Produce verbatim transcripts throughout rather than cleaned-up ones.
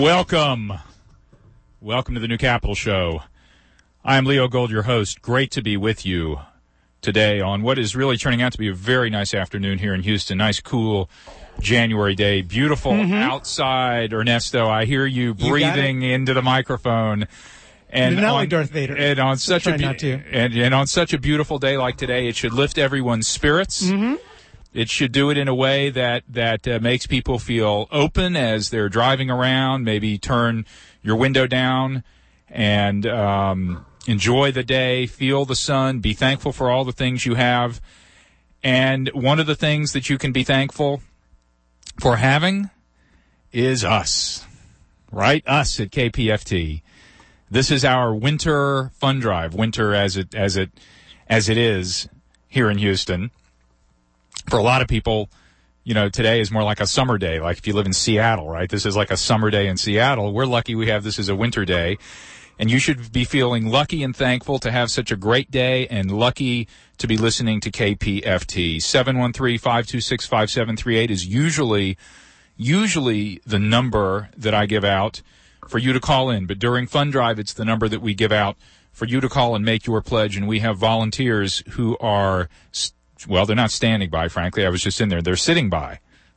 Welcome. Welcome to the New Capital Show. I'm Leo Gold, your host. Great to be with you today on what is really turning out to be a very nice afternoon here in Houston. Nice, cool January day. Beautiful mm-hmm. outside. Ernesto, I hear you breathing you into the microphone. And You're not on, like Darth Vader. And on such Try a not to. And, and on such a beautiful day like today, it should lift everyone's spirits. Mm-hmm. It should do it in a way that that uh, makes people feel open as they're driving around. Maybe turn your window down and um, enjoy the day, feel the sun, be thankful for all the things you have. And one of the things that you can be thankful for having is us, right? Us at K P F T. This is our winter fun drive, winter as it as it as it is here in Houston. For a lot of people, you know, today is more like a summer day, like if you live in Seattle, right? This is like a summer day in Seattle. We're lucky we have this as a winter day. And you should be feeling lucky and thankful to have such a great day and lucky to be listening to K P F T. seven one three, five two six, five seven three eight is usually, usually the number that I give out for you to call in. But during Fun Drive, it's the number that we give out for you to call and make your pledge. And we have volunteers who are st- Well, they're not standing by, frankly. I was just in there. They're sitting by.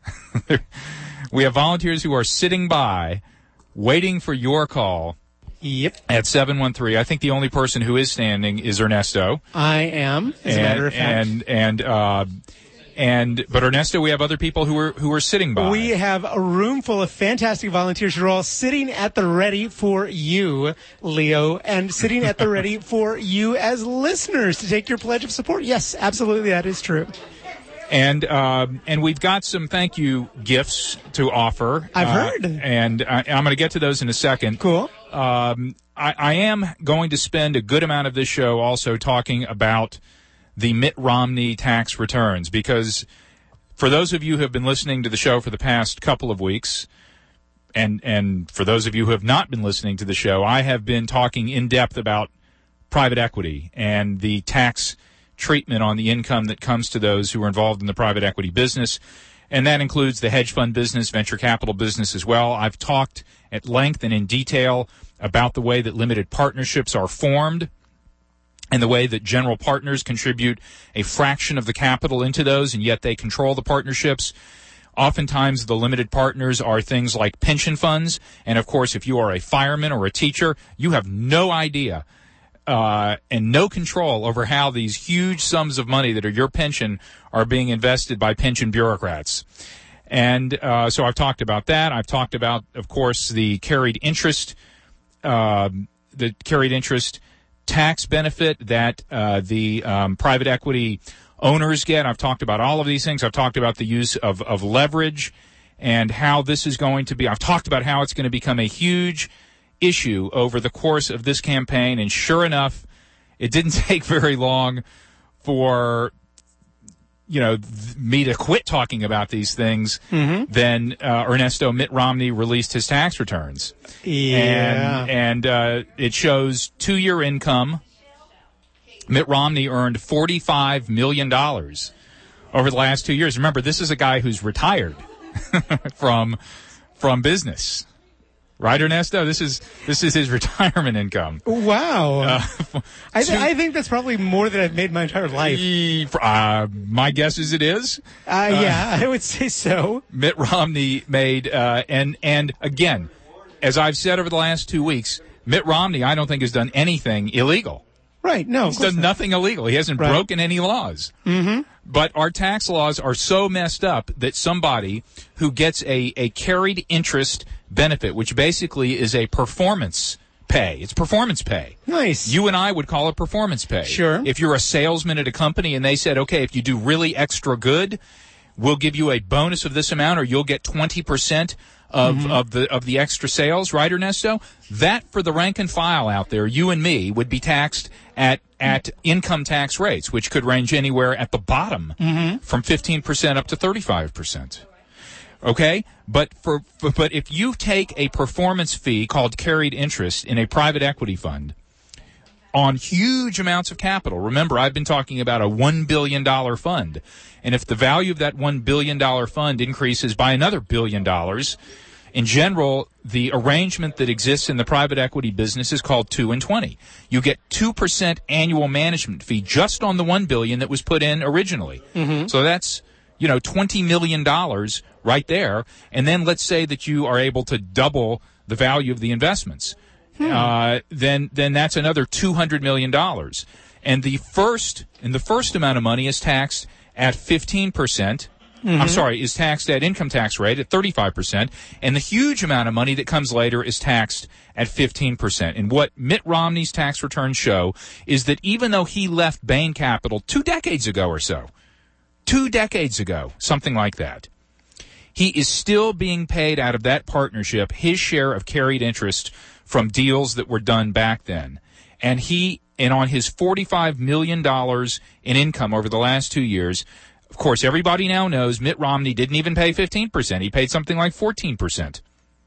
We have volunteers who are sitting by, waiting for your call. Yep. At seven one three. I think the only person who is standing is Ernesto. I am, as and, a matter of fact. And, and, uh, and, but Ernesto, we have other people who are, who are sitting by. We have a room full of fantastic volunteers who are all sitting at the ready for you, Leo, and sitting at the ready for you as listeners to take your pledge of support. Yes, absolutely, that is true. And, uh, and we've got some thank you gifts to offer. I've uh, heard. And I, I'm going to get to those in a second. Cool. Um, I, I am going to spend a good amount of this show also talking about the Mitt Romney tax returns, because for those of you who have been listening to the show for the past couple of weeks, and and for those of you who have not been listening to the show, I have been talking in depth about private equity and the tax treatment on the income that comes to those who are involved in the private equity business, and that includes the hedge fund business, venture capital business as well. I've talked at length and in detail about the way that limited partnerships are formed, and the way that general partners contribute a fraction of the capital into those, and yet they control the partnerships. Oftentimes, the limited partners are things like pension funds. And, of course, if you are a fireman or a teacher, you have no idea uh, and no control over how these huge sums of money that are your pension are being invested by pension bureaucrats. And uh, so I've talked about that. I've talked about, of course, the carried interest, uh, the carried interest tax benefit that uh, the um, private equity owners get. I've talked about all of these things. I've talked about the use of, of leverage and how this is going to be. I've talked about how it's going to become a huge issue over the course of this campaign. And sure enough, it didn't take very long for, you know, th- me to quit talking about these things. Mm-hmm. Then uh, Ernesto Mitt Romney released his tax returns. Yeah. And, and uh, it shows two-year income. Mitt Romney earned forty-five million dollars over the last two years. Remember, this is a guy who's retired from from business. Right, Ernesto? This is this is his retirement income. Wow. Uh, I, th- I think that's probably more than I've made my entire life. Uh, my guess is it is. Uh, yeah, uh, I would say so. Mitt Romney made, uh, and and again, as I've said over the last two weeks, Mitt Romney, I don't think has done anything illegal. Right, no. He's done not. nothing illegal. He hasn't right. broken any laws. Mm-hmm. But our tax laws are so messed up that somebody who gets a, a carried interest benefit, which basically is a performance pay. It's performance pay. Nice. You and I would call it performance pay. Sure. If you're a salesman at a company and they said, okay, if you do really extra good, we'll give you a bonus of this amount, or you'll get twenty percent of, mm-hmm. of the of the extra sales, right, Ernesto? That, for the rank and file out there, you and me, would be taxed at at income tax rates, which could range anywhere at the bottom mm-hmm. from fifteen percent up to thirty-five percent. Okay? But for but if you take a performance fee called carried interest in a private equity fund on huge amounts of capital, remember, I've been talking about a one billion dollars fund, and if the value of that one billion dollars fund increases by another billion dollars, In general, the arrangement that exists in the private equity business is called two and twenty. You get two percent annual management fee just on the one billion dollars that was put in originally. Mm-hmm. So that's, you know, twenty million dollars right there. And then let's say that you are able to double the value of the investments. Hmm. Uh, then then that's another two hundred million dollars. And the first and the first amount of money is taxed at fifteen percent. Mm-hmm. I'm sorry, is taxed at income tax rate at thirty-five percent, and the huge amount of money that comes later is taxed at fifteen percent. And what Mitt Romney's tax returns show is that even though he left Bain Capital two decades ago or so, two decades ago, something like that, he is still being paid out of that partnership his share of carried interest from deals that were done back then. And he, and on his forty-five million dollars in income over the last two years, of course, everybody now knows Mitt Romney didn't even pay fifteen percent. He paid something like fourteen percent.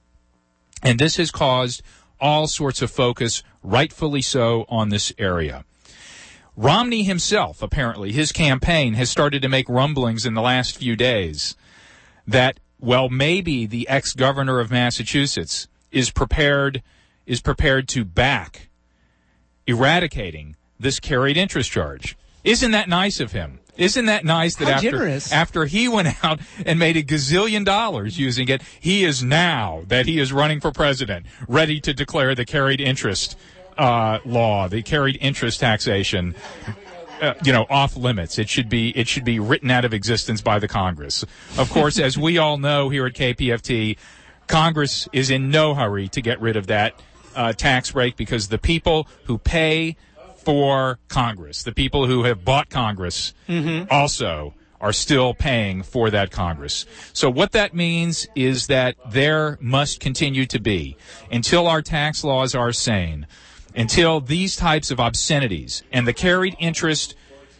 And this has caused all sorts of focus, rightfully so, on this area. Romney himself, apparently, his campaign has started to make rumblings in the last few days that, well, maybe the ex-governor of Massachusetts is prepared is prepared to back eradicating this carried interest charge. Isn't that nice of him? Isn't that nice that How after, generous. after he went out and made a gazillion dollars using it, he is now, that he is running for president, ready to declare the carried interest uh, law, the carried interest taxation, uh, you know, off limits. It should be it should be written out of existence by the Congress. Of course, as we all know here at K P F T, Congress is in no hurry to get rid of that uh, tax break because the people who pay for Congress, the people who have bought Congress, mm-hmm. also are still paying for that Congress. So what that means is that there must continue to be, until our tax laws are sane, until these types of obscenities and the carried interest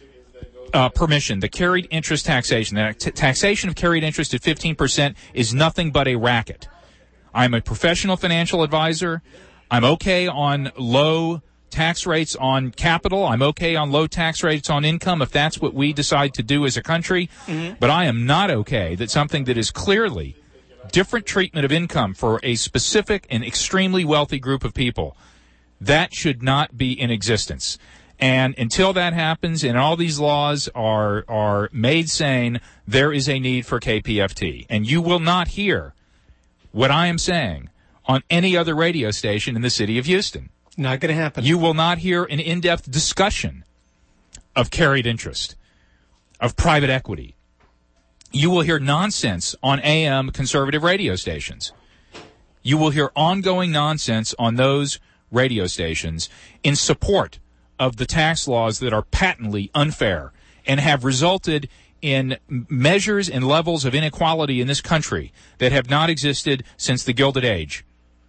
uh, permission, the carried interest taxation, the t- taxation of carried interest at fifteen percent is nothing but a racket. I'm a professional financial advisor. I'm okay on low tax rates on capital. I'm okay on low tax rates on income if that's what we decide to do as a country. Mm-hmm. But I am not okay that something that is clearly different treatment of income for a specific and extremely wealthy group of people, that should not be in existence. And until that happens and all these laws are are made sane, there is a need for K P F T. And you will not hear what I am saying on any other radio station in the city of Houston. Not going to happen. You will not hear an in-depth discussion of carried interest, of private equity. You will hear nonsense on A M conservative radio stations. You will hear ongoing nonsense on those radio stations in support of the tax laws that are patently unfair and have resulted in measures and levels of inequality in this country that have not existed since the Gilded Age.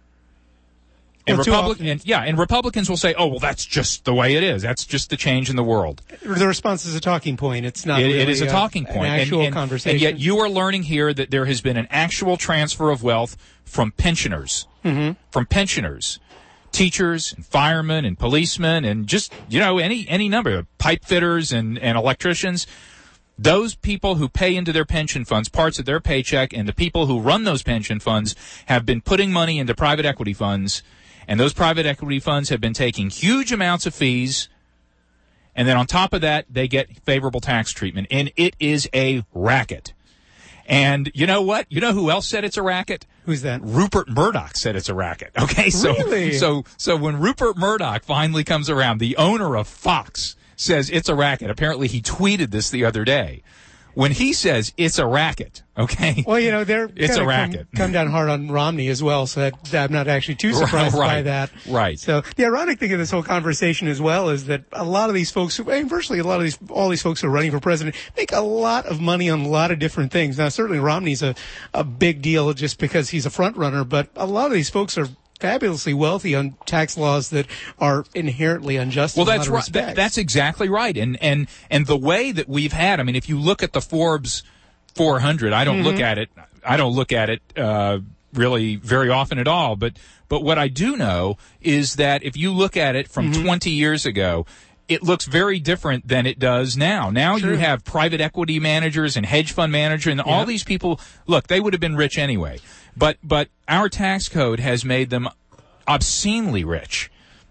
And, well, Republic- and yeah, and Republicans will say, "Oh, well, that's just the way it is. That's just the change in the world." The response is a talking point. It's not. It, really it is a, a talking point. An actual and, and, conversation. And yet, you are learning here that there has been an actual transfer of wealth from pensioners, mm-hmm. from pensioners, teachers, and firemen, and policemen, and just you know any any number of pipe fitters and, and electricians. Those people who pay into their pension funds parts of their paycheck, and the people who run those pension funds have been putting money into private equity funds. And those private equity funds have been taking huge amounts of fees, and then on top of that, they get favorable tax treatment. And it is a racket. And you know what? You know who else said it's a racket? Who's that? Rupert Murdoch said it's a racket. Okay, so really? so so when Rupert Murdoch finally comes around, the owner of Fox says it's a racket. Apparently, he tweeted this the other day. When he says it's a racket, okay? Well, you know, they're it's a racket. Come, come down hard on Romney as well, so that, I'm not actually too surprised right, by that. Right. So the ironic thing of this whole conversation as well is that a lot of these folks, who, and virtually a lot of these, all these folks who are running for president, make a lot of money on a lot of different things. Now, certainly Romney's a, a big deal just because he's a front runner, but a lot of these folks are fabulously wealthy on tax laws that are inherently unjust. Well, in a that's lot of right. That, respects. that's exactly right. And and and the way that we've had, I mean, if you look at the Forbes four hundred, I don't mm-hmm. look at it. I don't look at it uh, really very often at all. But but what I do know is that if you look at it from mm-hmm. twenty years ago, it looks very different than it does now. Now True. you have private equity managers and hedge fund managers, and Yep. all these people, look, they would have been rich anyway. But but our tax code has made them obscenely rich,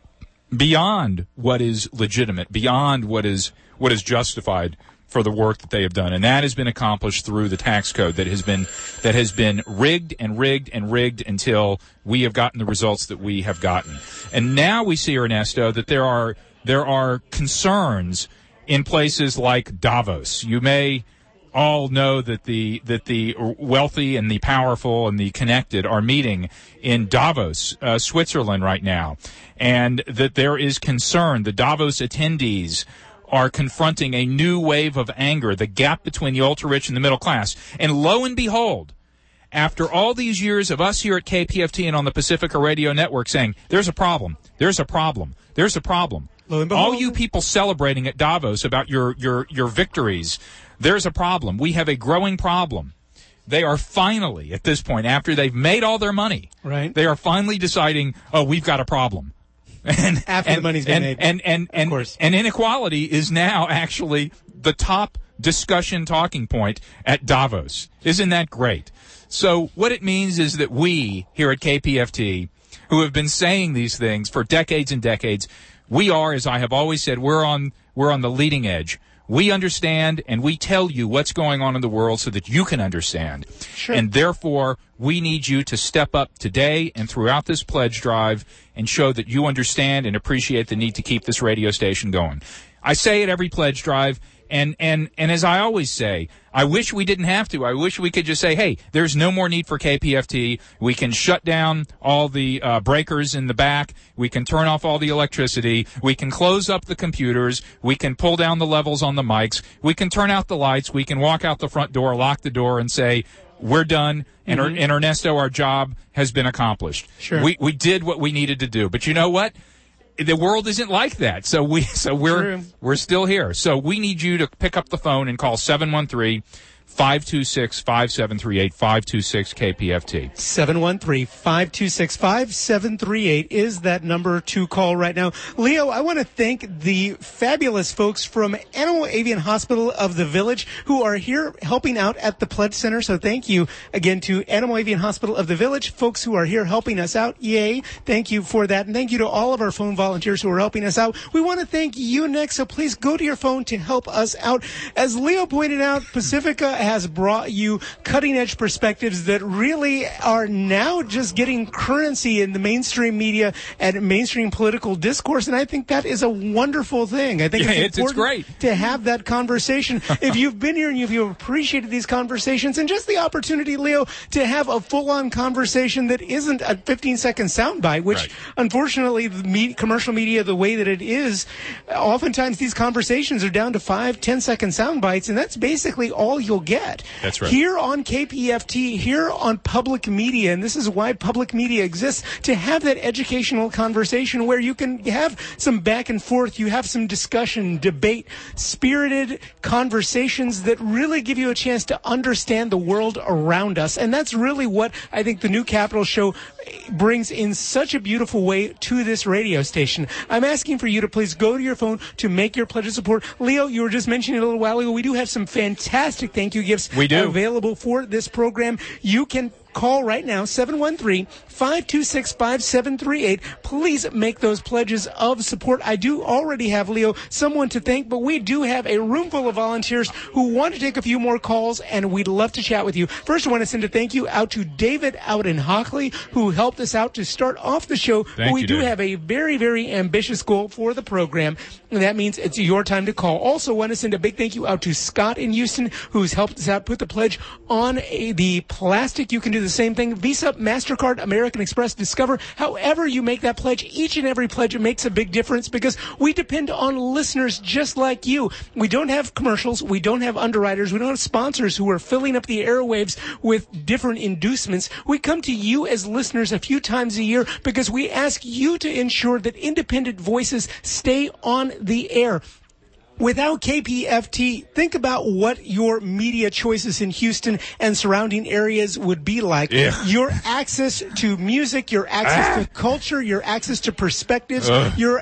beyond what is legitimate, beyond what is what is justified for the work that they have done, and that has been accomplished through the tax code that has been that has been rigged and rigged and rigged until we have gotten the results that we have gotten. And now we see, Ernesto, that there are there are concerns in places like Davos. You may all know that the that the wealthy and the powerful and the connected are meeting in Davos, uh, Switzerland right now, and that there is concern. The Davos attendees are confronting a new wave of anger, the gap between the ultra-rich and the middle class. And lo and behold, after all these years of us here at K P F T and on the Pacifica Radio Network saying, there's a problem, there's a problem, there's a problem. Lo and behold, all you people celebrating at Davos about your, your, your victories, there's a problem. We have a growing problem. They are finally, at this point, after they've made all their money, right. they are finally deciding, oh, we've got a problem. And, After and, the money's been and, made. And, and, and, of course. and inequality is now actually the top discussion talking point at Davos. Isn't that great? So what it means is that we here at K P F T, who have been saying these things for decades and decades, we are, as I have always said, we're on we're on the leading edge. We understand and we tell you what's going on in the world so that you can understand. Sure. And therefore, we need you to step up today and throughout this pledge drive and show that you understand and appreciate the need to keep this radio station going. I say it every pledge drive, and, and, and as I always say, I wish we didn't have to. I wish we could just say, hey, there's no more need for K P F T. We can shut down all the uh, breakers in the back. We can turn off all the electricity. We can close up the computers. We can pull down the levels on the mics. We can turn out the lights. We can walk out the front door, lock the door, and say, we're done, and, Mm-hmm. and Ernesto, our job has been accomplished. Sure. We we did what we needed to do. But you know what? The world isn't like that. So we so we're True. we're still here. So we need you to pick up the phone and call seven one three, five two six, five seven three eight, five two six K P F T. seven one three, five two six, five seven three eight is that number to call right now. Leo, I want to thank the fabulous folks from Animal Avian Hospital of the Village who are here helping out at the Pledge Center. So thank you again to Animal Avian Hospital of the Village, folks who are here helping us out. Yay. Thank you for that. And thank you to all of our phone volunteers who are helping us out. We want to thank you next. So please go to your phone to help us out. As Leo pointed out, Pacifica has brought you cutting-edge perspectives that really are now just getting currency in the mainstream media and mainstream political discourse, and I think that is a wonderful thing. I think Yeah, it's it's- it's important great. to have that conversation. If you've been here and if you've appreciated these conversations and just the opportunity, Leo, to have a full-on conversation that isn't a fifteen-second soundbite, which Right. unfortunately the me- commercial media, the way that it is, oftentimes these conversations are down to five, ten-second sound bites, and that's basically all you'll get. That's right. Here on K P F T, here on public media, and this is why public media exists, to have that educational conversation where you can have some back and forth, you have some discussion, debate, spirited conversations that really give you a chance to understand the world around us. And that's really what I think the new Capital Show brings in such a beautiful way to this radio station. I'm asking for you to please go to your phone to make your pledge of support. Leo, you were just mentioning a little while ago, we do have some fantastic thank you gifts We do. available for this program. You can call right now, seven one three, five two six, five seven three eight. Please make those pledges of support. I do already have, Leo, someone to thank, but we do have a room full of volunteers who want to take a few more calls, and we'd love to chat with you. First, I want to send a thank you out to David out in Hockley, who helped us out to start off the show. Thank but we you, do David. have a very, very ambitious goal for the program, and that means it's your time to call. Also, want to send a big thank you out to Scott in Houston, who's helped us out, put the pledge on a, the plastic. You can do the same thing. Visa, MasterCard, American Express, Discover. However you make that pledge, each and every pledge makes a big difference because we depend on listeners just like you. We don't have commercials. We don't have underwriters. We don't have sponsors who are filling up the airwaves with different inducements. We come to you as listeners a few times a year because we ask you to ensure that independent voices stay on the air. Without K P F T, think about what your media choices in Houston and surrounding areas would be like. Yeah. Your access to music, your access Ah. to culture, your access to perspectives, Ugh. your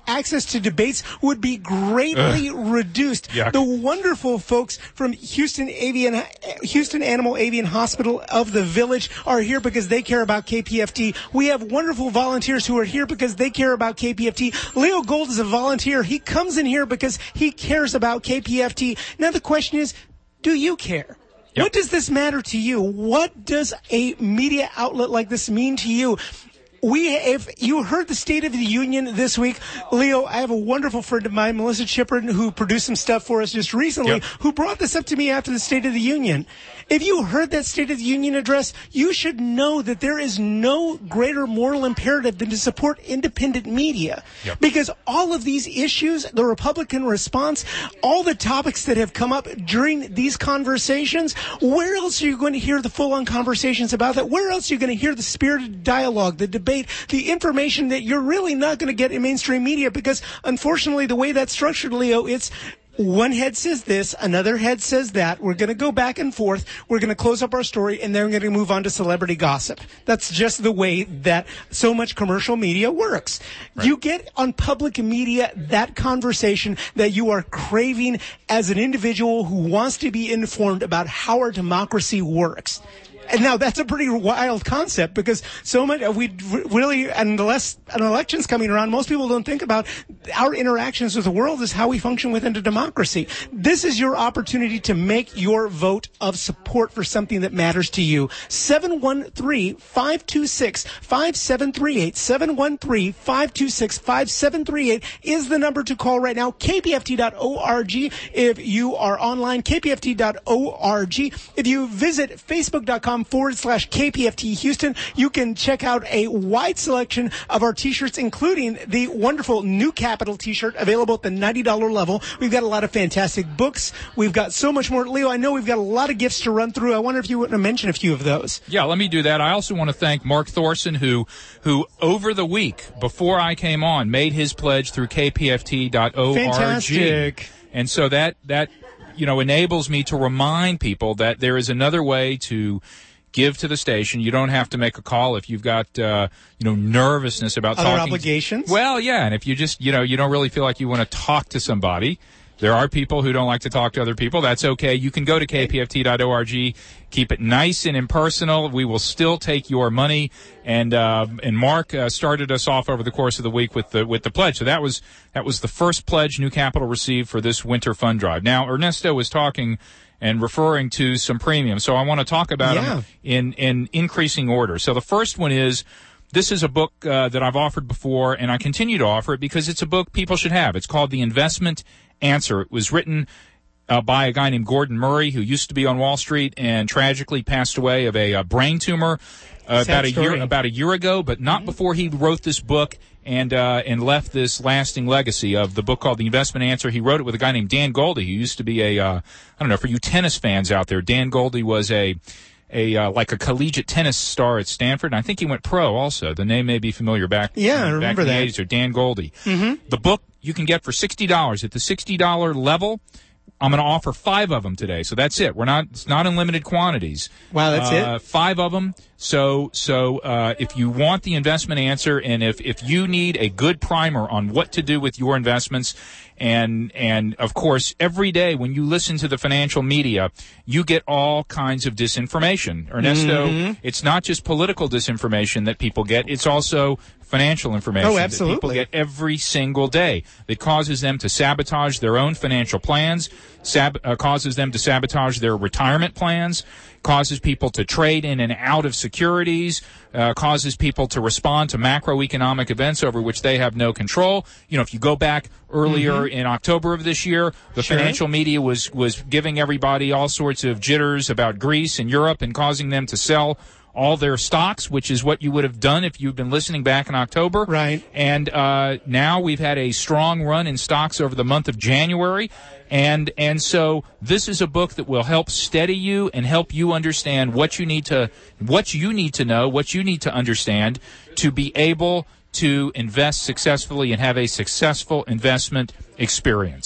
access to debates would be greatly Ugh. reduced. Yuck. The wonderful folks from Houston Avian, Houston Animal Avian Hospital of the Village are here because they care about K P F T. We have wonderful volunteers who are here because they care about K P F T. Leo Gold is a volunteer. He comes in here because he cares about K P F T. Now the question is, do you care? Yep. What does this matter to you? What does a media outlet like this mean to you? We, if you heard the State of the Union this week, Leo, I have a wonderful friend of mine, Melissa Chipperton, who produced some stuff for us just recently, yep. who brought this up to me after the State of the Union. If you heard that State of the Union address, you should know that there is no greater moral imperative than to support independent media. Yep. Because all of these issues, the Republican response, all the topics that have come up during these conversations, where else are you going to hear the full-on conversations about that? Where else are you going to hear the spirited dialogue, the debate, the information that you're really not going to get in mainstream media? Because unfortunately, the way that's structured, Leo, it's one head says this, another head says that. We're going to go back and forth. We're going to close up our story, and then we're going to move on to celebrity gossip. That's just the way that so much commercial media works. Right. You get on public media that conversation that you are craving as an individual who wants to be informed about how our democracy works. And now that's a pretty wild concept because so much we really, unless an election's coming around, most people don't think about our interactions with the world is how we function within a democracy. This is your opportunity to make your vote of support for something that matters to you. seven one three, five two six, five seven three eight. seven one three, five two six, five seven three eight is the number to call right now. K P F T dot org if you are online. K P F T dot org. If you visit Facebook dot com forward slash K P F T Houston, you can check out a wide selection of our t-shirts, including the wonderful New Capital t-shirt available at the ninety dollars level. We've got a lot of fantastic books. We've got so much more. Leo, I know we've got a lot of gifts to run through. I wonder if you want to mention a few of those. Yeah, let me do that. I also want to thank Mark Thorson, who, who over the week, before I came on, made his pledge through K P F T dot org. Fantastic. And so that, that, you know, enables me to remind people that there is another way to give to the station. You don't have to make a call if you've got, uh, you know, nervousness about Other talking. obligations? Well, yeah, and if you just, you know, you don't really feel like you want to talk to somebody. There are people who don't like to talk to other people. That's okay. You can go to K P F T dot org. Keep it nice and impersonal. We will still take your money. And uh, and Mark uh, started us off over the course of the week with the with the pledge. So that was that was the first pledge New Capital received for this winter fund drive. Now Ernesto was talking and referring to some premiums. So I want to talk about yeah. them in in increasing order. So the first one is, this is a book uh, that I've offered before, and I continue to offer it because it's a book people should have. It's called The Investment Answer. It was written uh, by a guy named Gordon Murray, who used to be on Wall Street and tragically passed away of a, a brain tumor uh, about a year about a year ago, but not mm-hmm. before he wrote this book and uh, and left this lasting legacy of the book called The Investment Answer. He wrote it with a guy named Dan Goldie, who used to be a uh, I don't know, for you tennis fans out there, Dan Goldie was a a uh, like a collegiate tennis star at Stanford, and I think he went pro also. The name may be familiar back yeah, uh, I remember back in that. the eighties, or Dan Goldie. Mm-hmm. The book you can get for sixty dollars. At the sixty dollars level, I'm going to offer five of them today. So that's it. We're not, it's not unlimited quantities. Wow, that's uh, it? Five of them. So, so, uh, if you want The Investment Answer, and if, if you need a good primer on what to do with your investments, and, and of course, every day when you listen to the financial media, you get all kinds of disinformation. Ernesto, mm-hmm. It's not just political disinformation that people get, it's also financial information oh, absolutely. that people get every single day that causes them to sabotage their own financial plans, sab- uh, causes them to sabotage their retirement plans, causes people to trade in and out of securities, uh, causes people to respond to macroeconomic events over which they have no control. You know, if you go back earlier mm-hmm. in October of this year, the sure. financial media was, was giving everybody all sorts of jitters about Greece and Europe and causing them to sell all their stocks, which is what you would have done if you'd been listening back in October. Right. And uh, now we've had a strong run in stocks over the month of January. And and so this is a book that will help steady you and help you understand what you need to what you need to know, what you need to understand to be able to invest successfully and have a successful investment experience.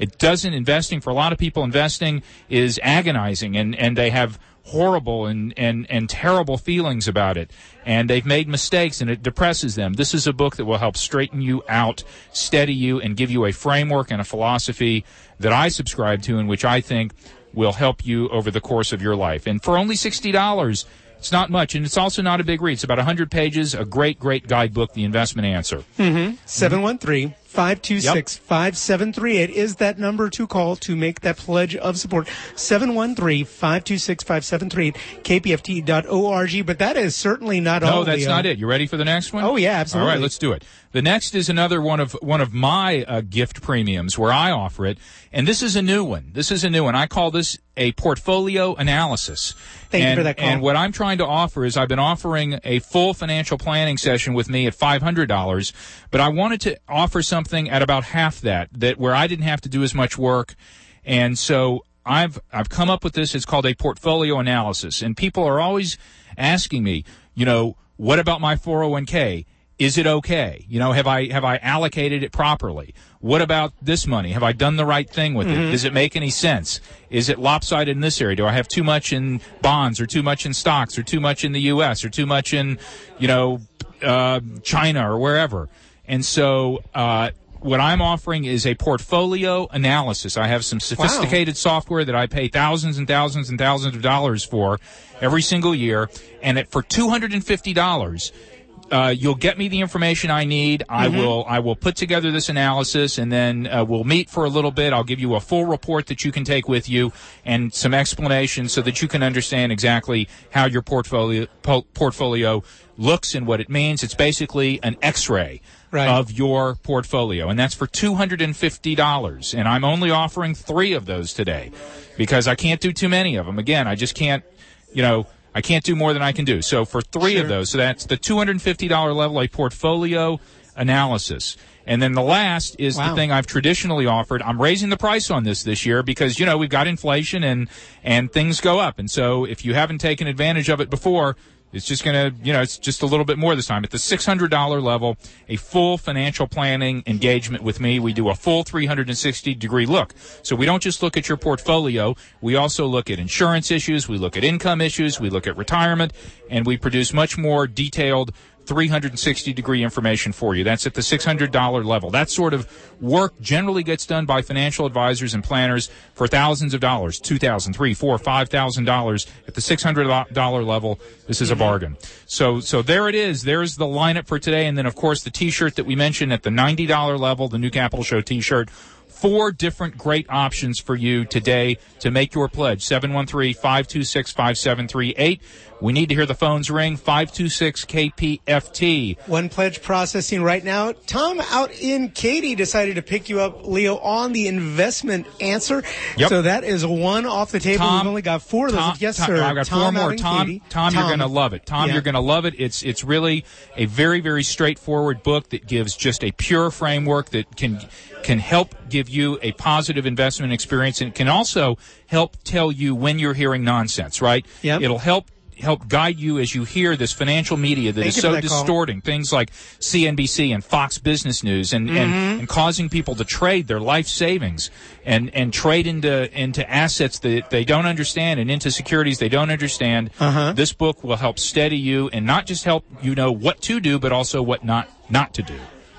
It doesn't, investing, for a lot of people, investing is agonizing, and, and they have horrible and, and, and terrible feelings about it. And they've made mistakes, and it depresses them. This is a book that will help straighten you out, steady you, and give you a framework and a philosophy that I subscribe to, and which I think will help you over the course of your life. And for only sixty dollars, it's not much, and it's also not a big read. It's about one hundred pages, a great, great guidebook, The Investment Answer. Mm-hmm. seven one three, five two six, five seven three eight is that number to call to make that pledge of support. seven one three, five two six, five seven three eight, k p f t dot org. But that is certainly not all. No, that's Leo. not it. You ready for the next one? Oh, yeah, absolutely. All right, let's do it. The next is another one of one of my uh, gift premiums where I offer it, and this is a new one. This is a new one. I call this a portfolio analysis. Thank and, you for that call. And what I'm trying to offer is I've been offering a full financial planning session with me at five hundred dollars, but I wanted to offer something at about half that, that where I didn't have to do as much work. And so I've I've come up with this. It's called a portfolio analysis. And people are always asking me, you know, what about my four oh one k? Is it okay? You know, have I have I allocated it properly? What about this money? Have I done the right thing with mm-hmm. it? Does it make any sense? Is it lopsided in this area? Do I have too much in bonds, or too much in stocks, or too much in the U S, or too much in, you know, uh, China or wherever? And so uh, what I'm offering is a portfolio analysis. I have some sophisticated wow. software that I pay thousands and thousands and thousands of dollars for every single year, and it, for two hundred fifty dollars, Uh, you'll get me the information I need. I mm-hmm. will I will put together this analysis, and then uh, we'll meet for a little bit. I'll give you a full report that you can take with you and some explanations so that you can understand exactly how your portfolio po- portfolio looks and what it means. It's basically an X-ray right. of your portfolio, and that's for two hundred fifty dollars. And I'm only offering three of those today because I can't do too many of them. Again, I just can't, you know, I can't do more than I can do. So for three sure. of those, so that's the two hundred fifty dollars level, a portfolio analysis. And then the last is wow. the thing I've traditionally offered. I'm raising the price on this this year because, you know, we've got inflation and, and things go up. And so if you haven't taken advantage of it before, it's just going to, you know, it's just a little bit more this time. At the six hundred dollars level, a full financial planning engagement with me. We do a full three hundred sixty degree look. So we don't just look at your portfolio. We also look at insurance issues. We look at income issues. We look at retirement. And we produce much more detailed three hundred sixty degree information for you. That's at the six hundred dollars level. That sort of work generally gets done by financial advisors and planners for thousands of dollars, two thousand dollars, three thousand dollars, four thousand dollars, five thousand dollars. At the six hundred dollars level, this is a bargain. So so there it is. There's the lineup for today. And then, of course, the T-shirt that we mentioned at the ninety dollars level, the New Capital Show T-shirt. Four different great options for you today to make your pledge. seven one three, five two six, five seven three eight. We need to hear the phones ring. five two six K P F T. One pledge processing right now. Tom out in Katy decided to pick you up, Leo, on the investment answer. Yep. So that is one off the table. Tom, We've only got four of those. Tom, yes, Tom, sir. I've got Tom four more. Tom, Tom, Tom, you're going to love it. Tom, yeah. you're going to love it. It's it's really a very, very straightforward book that gives just a pure framework that can can help give you a positive investment experience, and it can also help tell you when you're hearing nonsense, right? Yep. It'll help help guide you as you hear this financial media that Thank is you so for that distorting call. Things like C N B C and Fox Business News, and, mm-hmm. and, and causing people to trade their life savings and, and trade into into assets that they don't understand and into securities they don't understand. Uh-huh. This book will help steady you and not just help you know what to do, but also what not not to do.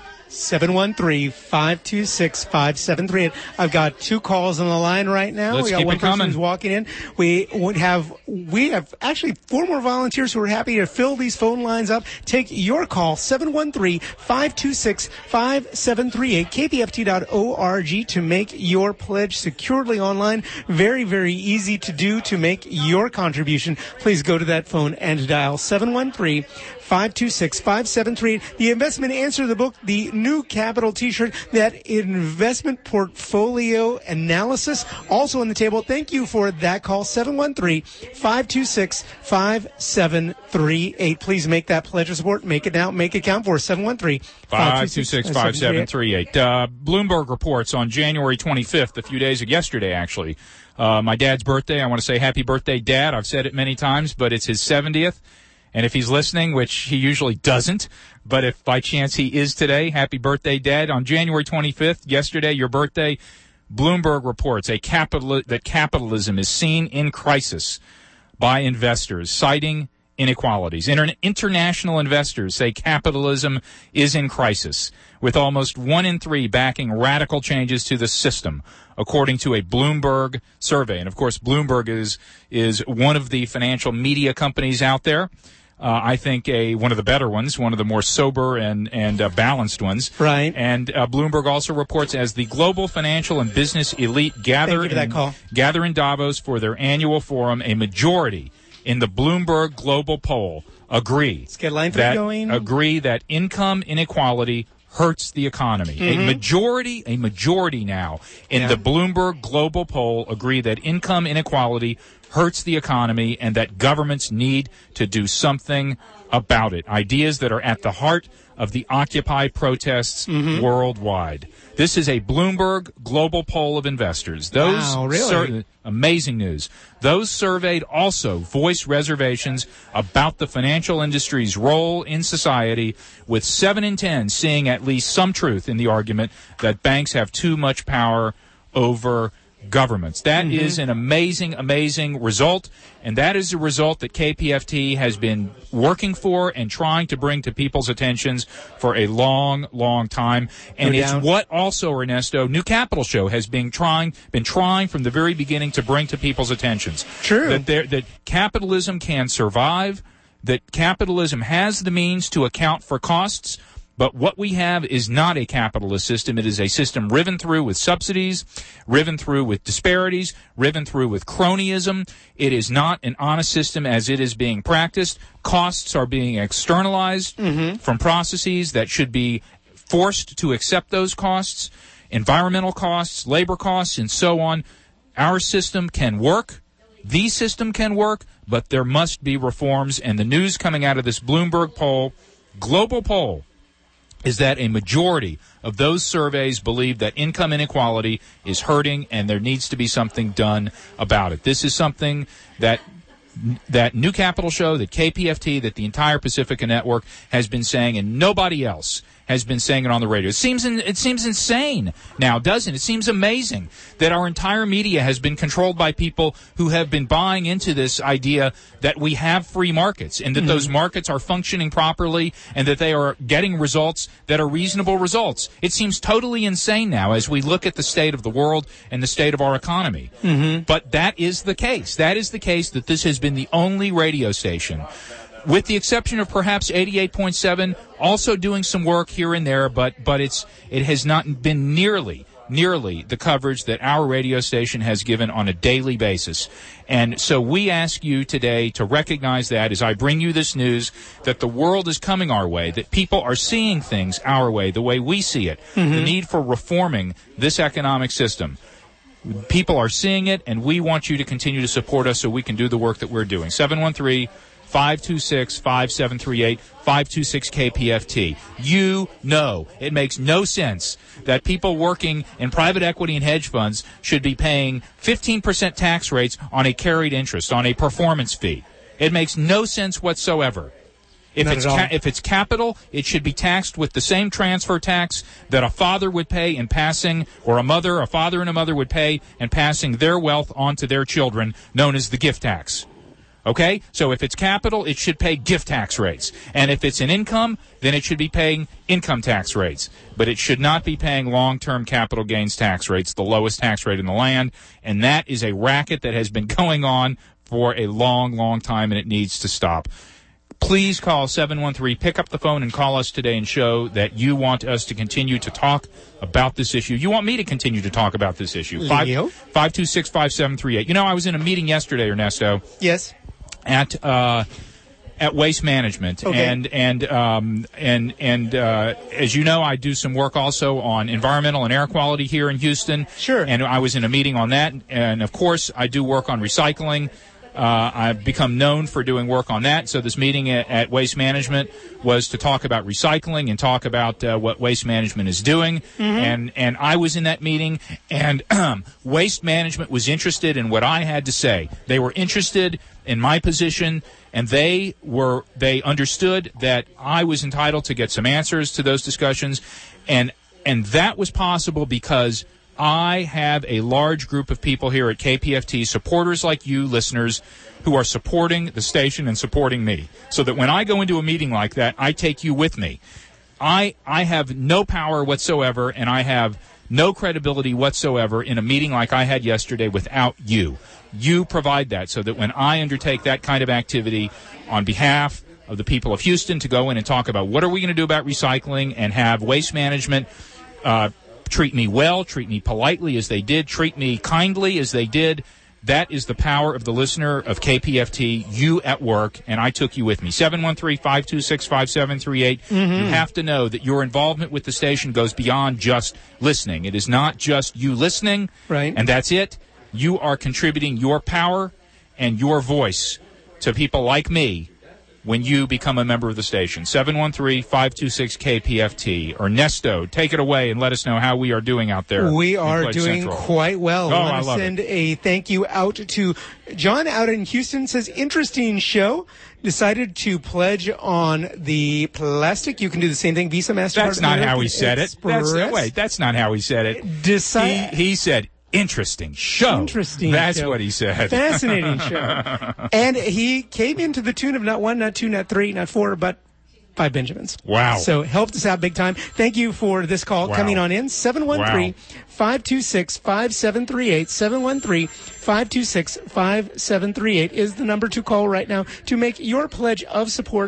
seven one three, five two six, five seven three eight. I've got two calls on the line right now. Let's we got keep one it person coming. who's walking in. We would have we have actually four more volunteers who are happy to fill these phone lines up. Take your call, seven one three, five two six, five seven three eight, k p f t dot org to make your pledge securely online. Very, very easy to do to make your contribution. Please go to that phone and dial seven one three, five two six, five seven three eight. The investment answer to the book, the New Capital T-shirt, that investment portfolio analysis, also on the table. Thank you for that call, seven one three, five two six, five seven three eight. Please make that pledge of support. Make it now. Make it count for seven one three, five two six, five seven three eight. Uh, Bloomberg reports on January twenty-fifth, a few days ago, yesterday actually, uh, my dad's birthday. I want to say happy birthday, Dad. I've said it many times, but it's his seventieth. And if he's listening, which he usually doesn't, but if by chance he is today, happy birthday, Dad. On January twenty-fifth, yesterday, your birthday, Bloomberg reports a capital that capitalism is seen in crisis by investors, citing inequalities. Inter- international investors say capitalism is in crisis, with almost one in three backing radical changes to the system, according to a Bloomberg survey. And, of course, Bloomberg is is one of the financial media companies out there. Uh, I think a one of the better ones, one of the more sober and and uh, balanced ones. Right. And uh, Bloomberg also reports as the global financial and business elite gather Thank you for that in, call. gather in Davos for their annual forum, a majority in the Bloomberg Global Poll agree Let's get line three that going. agree that income inequality hurts the economy. Mm-hmm. A majority, a majority now in Yeah. the Bloomberg Global Poll agree that income inequality hurts the economy and that governments need to do something about it. Ideas that are at the heart of the Occupy protests Mm-hmm. worldwide. This is a Bloomberg Global Poll of investors. Those Wow, really? sur- amazing news. Those surveyed also voiced reservations about the financial industry's role in society, with seven in ten seeing at least some truth in the argument that banks have too much power over governments. That Mm-hmm. is an amazing, amazing result, and that is a result that K P F T has been working for and trying to bring to people's attentions for a long, long time. And No it's doubt. what also, Ernesto, New Capital Show has been trying, been trying from the very beginning to bring to people's attentions. True. That there, that capitalism can survive, that capitalism has the means to account for costs. But what we have is not a capitalist system. It is a system riven through with subsidies, riven through with disparities, riven through with cronyism. It is not an honest system as it is being practiced. Costs are being externalized Mm-hmm. from processes that should be forced to accept those costs, environmental costs, labor costs, and so on. Our system can work. The system can work, but there must be reforms. And the news coming out of this Bloomberg poll, global poll, is that a majority of those surveys believe that income inequality is hurting and there needs to be something done about it. This is something that that New Capital Show, that K P F T, that the entire Pacifica Network has been saying, and nobody else has been saying it on the radio. It seems in, it seems insane now, doesn't it? It seems amazing that our entire media has been controlled by people who have been buying into this idea that we have free markets and that mm-hmm. those markets are functioning properly and that they are getting results that are reasonable results. It seems totally insane now as we look at the state of the world and the state of our economy. Mm-hmm. But that is the case. That is the case that this has been the only radio station, with the exception of perhaps eighty-eight point seven, also doing some work here and there, but but it's it has not been nearly nearly the coverage that our radio station has given on a daily basis. And so we ask you today to recognize that as I bring you this news, that the world is coming our way, that people are seeing things our way, the way we see it, mm-hmm. the need for reforming this economic system. People are seeing it, and we want you to continue to support us so we can do the work that we're doing. seven one three, five two six, five seven three eight, five two six K P F T. You know it makes no sense that people working in private equity and hedge funds should be paying fifteen percent tax rates on a carried interest, on a performance fee. It makes no sense whatsoever. If Not it's at all. ca- if it's capital, it should be taxed with the same transfer tax that a father would pay in passing, or a mother, a father and a mother would pay in passing their wealth onto their children, known as the gift tax. Okay? So if it's capital, it should pay gift tax rates. And if it's an income, then it should be paying income tax rates. But it should not be paying long-term capital gains tax rates, the lowest tax rate in the land. And that is a racket that has been going on for a long, long time, and it needs to stop. Please call seven one three, pick up the phone and call us today and show that you want us to continue to talk about this issue. You want me to continue to talk about this issue. Leo? five two six, five seven three eight. You know, I was in a meeting yesterday, Ernesto, Yes. at uh, at Waste Management, Okay. and and um, and and uh, as you know, I do some work also on environmental and air quality here in Houston. Sure. And I was in a meeting on that, and of course, I do work on recycling. Uh, I've become known for doing work on that. So this meeting at, at Waste Management was to talk about recycling and talk about uh, what Waste Management is doing. Mm-hmm. And and I was in that meeting, and um, Waste Management was interested in what I had to say. They were interested in my position, and they were they understood that I was entitled to get some answers to those discussions, and and that was possible because I have a large group of people here at K P F T, supporters like you, listeners, who are supporting the station and supporting me. So that when I go into a meeting like that, I take you with me. I I have no power whatsoever, and I have no credibility whatsoever in a meeting like I had yesterday without you. You provide that so that when I undertake that kind of activity on behalf of the people of Houston to go in and talk about what are we going to do about recycling and have waste management uh, treat me well, treat me politely as they did, treat me kindly as they did. That is the power of the listener of K P F T, you at work, and I took you with me. seven one three, five two six, five seven three eight. Mm-hmm. You have to know that your involvement with the station goes beyond just listening. It is not just you listening, right, and that's it. You are contributing your power and your voice to people like me when you become a member of the station. seven one three, five two six, K P F T. Ernesto, take it away and let us know how we are doing out there. We are doing Central. quite well. Oh, I want I to love send it. a thank you out to John out in Houston. Says, interesting show. Decided to pledge on the plastic. You can do the same thing. Visa, MasterCard. That's not American how he said Express. it. That's, wait, that's not how he said it. Decide. He, he said, interesting show. Interesting That's show. what he said. Fascinating show. And he came into the tune of not one, not two, not three, not four, but five Benjamins. Wow. So helped us out big time. Thank you for this call Wow. coming on in. seven one three, five two six, five seven three eight. seven one three, five two six, five seven three eight is the number to call right now to make your pledge of support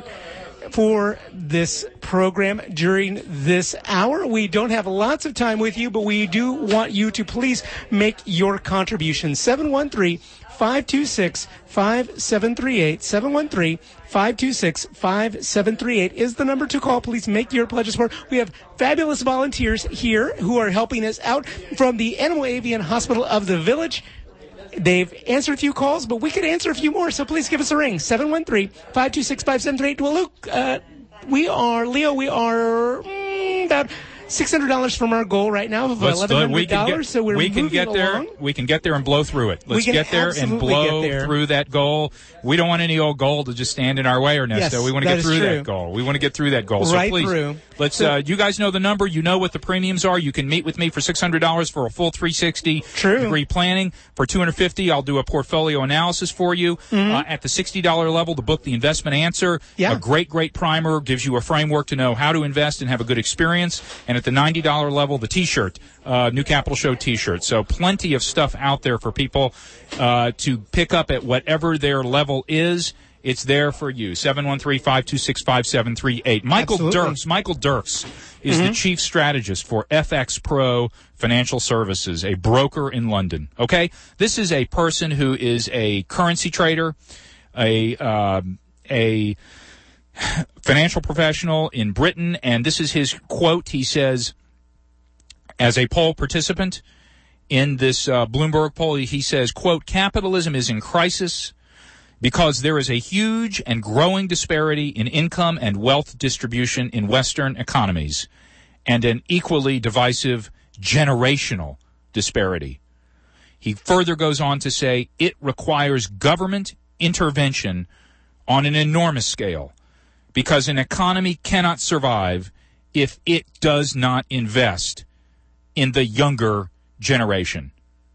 for this program during this hour. We don't have lots of time with you, but we do want you to please make your contribution. seven one three, five two six, five seven three eight. seven one three, five two six, five seven three eight is the number to call. Please make your pledge of support. We have fabulous volunteers here who are helping us out from the Animal Avian Hospital of the Village. They've answered a few calls, but we could answer a few more, so please give us a ring. seven one three, five two six, five seven three eight. Well, Luke, uh, we are, Leo, we are mm, about six hundred dollars from our goal right now of Let's eleven hundred dollars, get, so we're we can moving get there. along. We can get there and blow through it. Let's We can get there and absolutely blow get there. through that goal. We don't want any old goal to just stand in our way, Ernesto. Yes, we want to that get is through true. that goal. We want to get through that goal. Right so please, through. let's. So- uh, you guys know the number. You know what the premiums are. You can meet with me for six hundred dollars for a full three sixty True. degree planning. For two hundred fifty dollars, I'll do a portfolio analysis for you. Mm-hmm. Uh, at the sixty dollars level, the book, The Investment Answer, Yeah. a great, great primer, gives you a framework to know how to invest and have a good experience. And at the ninety dollars level, the T-shirt, uh, New Capital Show T-shirt. So plenty of stuff out there for people uh, to pick up at whatever their level is. It's there for you. seven one three, five two six, five seven three eight. Michael Absolutely. Dirks. Michael Dirks is the chief strategist for F X Pro Financial Services, a broker in London. Okay? This is a person who is a currency trader, a um, a financial professional in Britain, and this is his quote. He says, as a poll participant in this uh, Bloomberg poll, he says, quote, capitalism is in crisis because there is a huge and growing disparity in income and wealth distribution in Western economies and an equally divisive generational disparity. He further goes on to say it requires government intervention on an enormous scale because an economy cannot survive if it does not invest in the younger generation.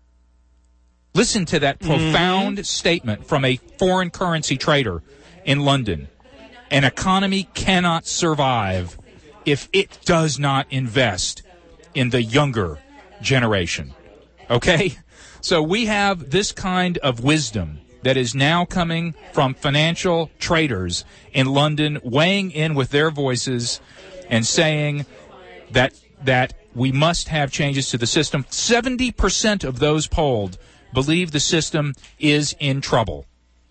Listen to that profound mm-hmm. statement from a foreign currency trader in London. An economy cannot survive if it does not invest in the younger generation. Okay? So we have this kind of wisdom that is now coming from financial traders in London, weighing in with their voices and saying that that we must have changes to the system. seventy percent of those polled believe the system is in trouble.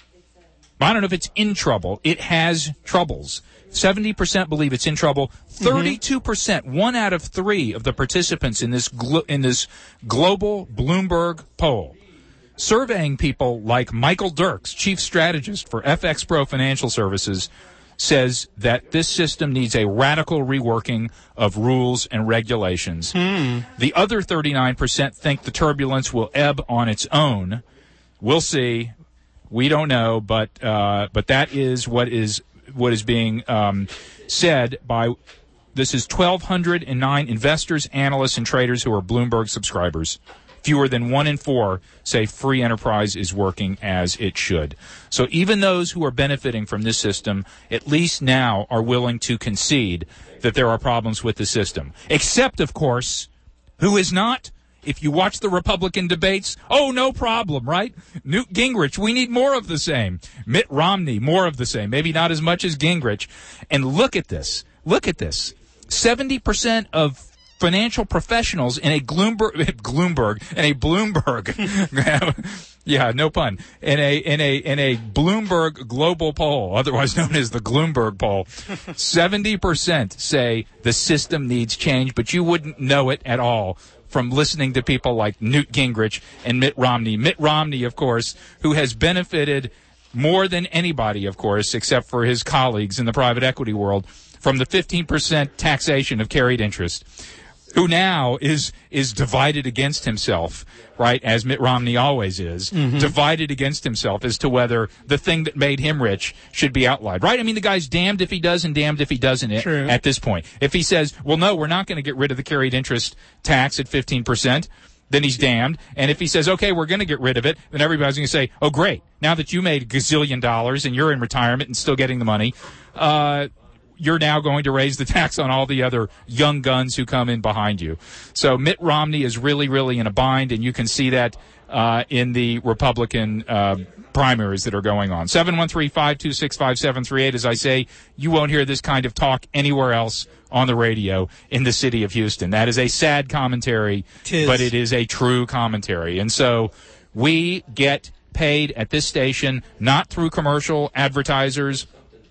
I don't know if it's in trouble. It has troubles. seventy percent believe it's in trouble. thirty-two percent, mm-hmm. one out of three of the participants in this glo- in this global Bloomberg poll, surveying people like Michael Dirks, chief strategist for F X Pro Financial Services, says that this system needs a radical reworking of rules and regulations. Mm. The other thirty-nine percent think the turbulence will ebb on its own. We'll see. We don't know, but uh, but that is what is what is being um, said by This is one thousand two hundred nine investors, analysts, and traders who are Bloomberg subscribers. Fewer than one in four say free enterprise is working as it should. So even those who are benefiting from this system, at least now, are willing to concede that there are problems with the system. Except, of course, who is not? If you watch the Republican debates, oh, no problem, right? Newt Gingrich, we need more of the same. Mitt Romney, more of the same. Maybe not as much as Gingrich. And look at this. Look at this. seventy percent of financial professionals in a Bloomberg, Bloomberg, in a Bloomberg, yeah, no pun, in a in a in a Bloomberg global poll, otherwise known as the Gloomberg poll, seventy percent say the system needs change, but you wouldn't know it at all from listening to people like Newt Gingrich and Mitt Romney. Mitt Romney, of course, who has benefited more than anybody, of course, except for his colleagues in the private equity world, from the fifteen percent taxation of carried interest, who now is is divided against himself, right, as Mitt Romney always is, mm-hmm. divided against himself as to whether the thing that made him rich should be outlawed, right? I mean, the guy's damned if he does and damned if he doesn't it, at this point. If he says, well, no, we're not going to get rid of the carried interest tax at fifteen percent, then he's damned. And if he says, okay, we're going to get rid of it, then everybody's going to say, oh, great, now that you made a gazillion dollars and you're in retirement and still getting the money, uh, you're now going to raise the tax on all the other young guns who come in behind you. So Mitt Romney is really, really in a bind, and you can see that uh, in the Republican uh, primaries that are going on. seven one three, five two six, five seven three eight. As I say, you won't hear this kind of talk anywhere else on the radio in the city of Houston. That is a sad commentary, Tis. but it is a true commentary. And so we get paid at this station not through commercial advertisers.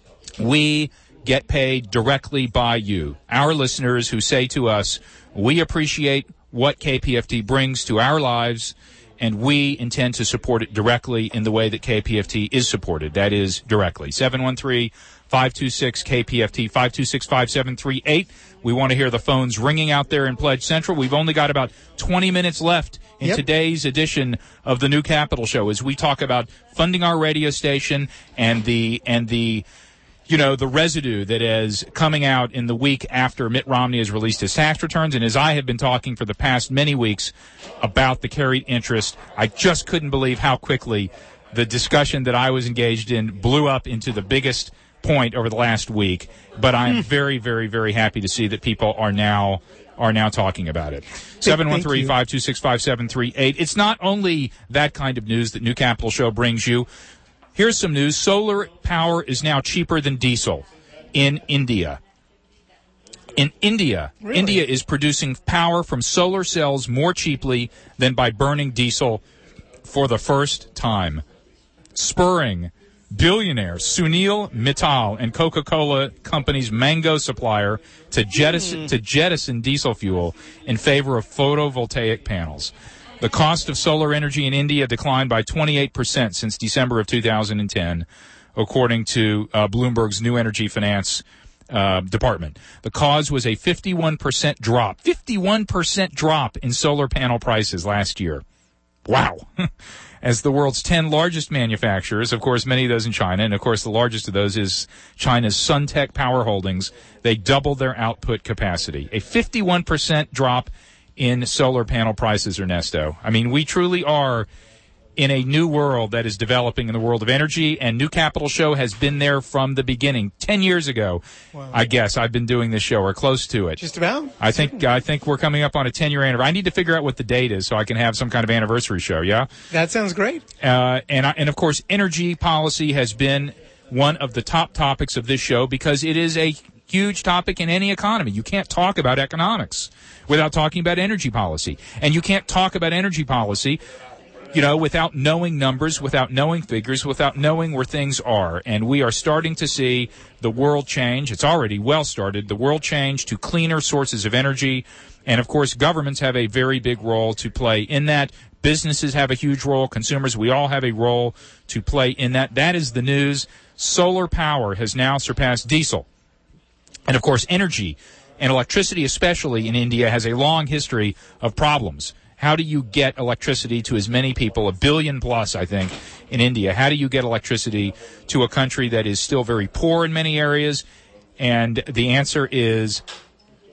We get paid directly by you, our listeners, who say to us, we appreciate what K P F T brings to our lives, and we intend to support it directly in the way that K P F T is supported. That is directly. seven one three, five two six, K P F T, five two six, five seven three eight. We want to hear the phones ringing out there in Pledge Central. We've only got about twenty minutes left in yep. today's edition of the New Capital Show as we talk about funding our radio station and the and the you know, the residue that is coming out in the week after Mitt Romney has released his tax returns. And as I have been talking for the past many weeks about the carried interest, I just couldn't believe how quickly the discussion that I was engaged in blew up into the biggest point over the last week. But I am very, very, very happy to see that people are now are now talking about it. seven one three, five two six, five seven three eight. It's not only that kind of news that New Capital Show brings you. Here's some news. Solar power is now cheaper than diesel in India. In India, really? India is producing power from solar cells more cheaply than by burning diesel for the first time, spurring billionaire Sunil Mittal and Coca-Cola Company's Mango supplier to jettison, mm. to jettison diesel fuel in favor of photovoltaic panels. The cost of solar energy in India declined by twenty-eight percent since December of two thousand ten, according to uh, Bloomberg's New Energy Finance uh, Department. The cause was a fifty-one percent drop, fifty-one percent drop in solar panel prices last year. Wow. As the world's ten largest manufacturers, of course, many of those in China, and of course the largest of those is China's Suntech Power Holdings, they doubled their output capacity. A fifty-one percent drop in solar panel prices, Ernesto. I mean, we truly are in a new world that is developing in the world of energy, and New Capital Show has been there from the beginning. Ten years ago, wow. I guess, I've been doing this show, or close to it. Just about? I think I think we're coming up on a ten-year anniversary. I need to figure out what the date is so I can have some kind of anniversary show, yeah? That sounds great. Uh, and, I, and, of course, energy policy has been one of the top topics of this show because it is a huge topic in any economy. You can't talk about economics without talking about energy policy. And you can't talk about energy policy, you know, without knowing numbers, without knowing figures, without knowing where things are. And we are starting to see the world change. It's already well started. The world change to cleaner sources of energy. And, of course, governments have a very big role to play in that. Businesses have a huge role. Consumers, we all have a role to play in that. That is the news. Solar power has now surpassed diesel. And, of course, energy and electricity, especially in India, has a long history of problems. How do you get electricity to as many people, a billion plus, I think, in India? How do you get electricity to a country that is still very poor in many areas? And the answer is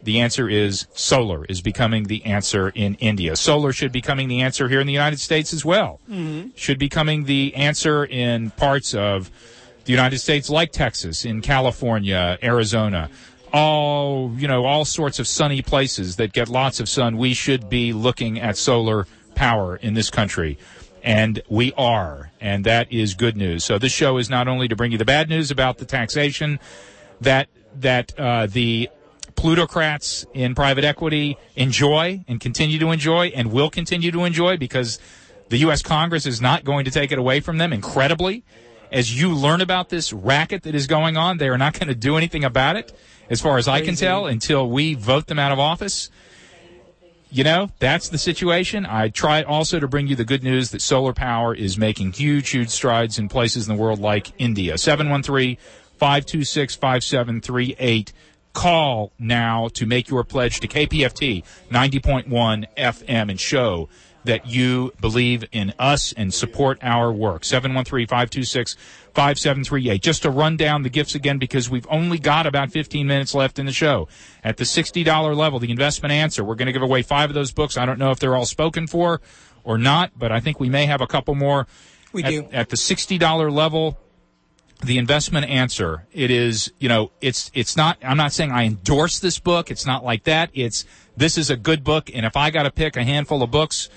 the answer is solar is becoming the answer in India. Solar should be becoming the answer here in the United States as well. Mm-hmm. Should be becoming the answer in parts of the United States like Texas, in California, Arizona. All, you know, all sorts of sunny places that get lots of sun. We should be looking at solar power in this country. And we are. And that is good news. So this show is not only to bring you the bad news about the taxation that that uh, the plutocrats in private equity enjoy and continue to enjoy and will continue to enjoy, because the U S Congress is not going to take it away from them, incredibly. As you learn about this racket that is going on, they are not going to do anything about it, as far as I can tell, until we vote them out of office. You know, that's the situation. I try also to bring you the good news that solar power is making huge, huge strides in places in the world like India. seven one three, five two six, five seven three eight. Call now to make your pledge to K P F T ninety point one F M and show that you believe in us and support our work. seven one three, five two six, five seven three eight. Just to run down the gifts again, because we've only got about fifteen minutes left in the show. At the sixty dollars level, the Investment Answer, we're going to give away five of those books. I don't know if they're all spoken for or not, but I think we may have a couple more. We at, do. At the sixty dollars level, the Investment Answer, it is, you know, it's it's not, I'm not saying I endorse this book. It's not like that. It's, this is a good book, and if I got to pick a handful of books